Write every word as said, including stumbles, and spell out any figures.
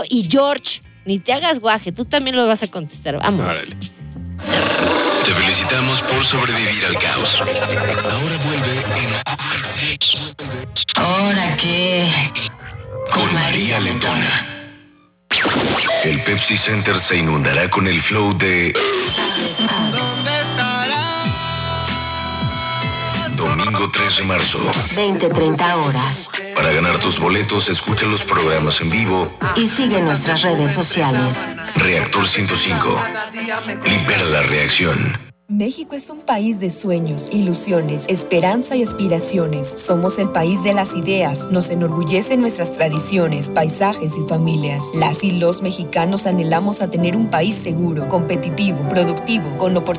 Y George, ni te hagas guaje, tú también lo vas a contestar. Vamos. Órale. Te felicitamos por sobrevivir al caos. Ahora vuelve en... ¿Ahora qué? Con María Lentona. El Pepsi Center se inundará con el flow de... Domingo tres de marzo. veinte treinta horas. Para ganar tus boletos, escucha los programas en vivo. Y sigue nuestras redes sociales. Reactor ciento cinco. Libera la reacción. México es un país de sueños, ilusiones, esperanza y aspiraciones. Somos el país de las ideas. Nos enorgullecen nuestras tradiciones, paisajes y familias. Las y los mexicanos anhelamos a tener un país seguro, competitivo, productivo, con oportunidades.